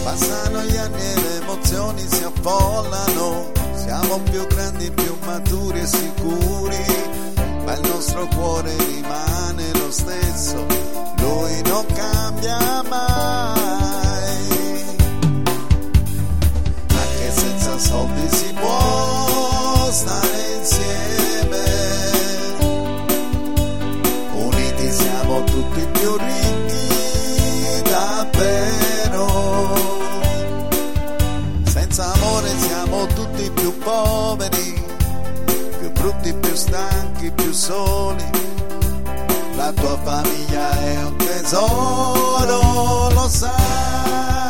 Passano gli anni e le emozioni si affollano, siamo più grandi, più maturi e sicuri, ma il nostro cuore rimane lo stesso, lui non cambia mai. Anche senza soldi si può stare insieme, uniti siamo tutti più ricchi davvero, senza amore siamo tutti più poveri, più brutti, più stanchi, più soli. La tua famiglia è un tesoro, lo sai.